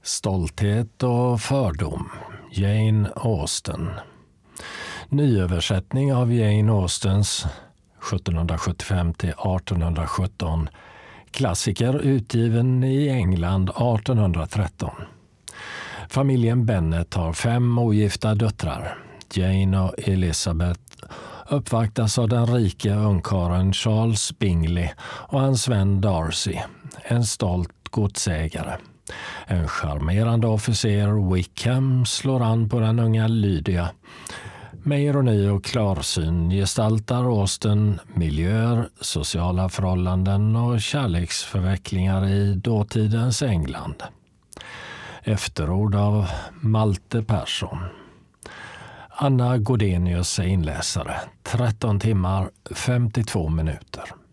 Stolthet och fördom. Jane Austen. Nyöversättning av Jane Austens 1775-1817. Klassiker utgiven i England 1813. Familjen Bennet har 5 ogifta döttrar. Jane och Elizabeth uppvaktas av den rike ungkarlen Charles Bingley och hans vän Darcy, en stolt godsägare. En charmerande officer, Wickham, slår an på den unga Lydia. Med ironi och klarsyn gestaltar Austen miljöer, sociala förhållanden och kärleksförvecklingar i dåtidens England. Efterord av Malte Persson. Anna Godenius är inläsare. 13 timmar, 52 minuter.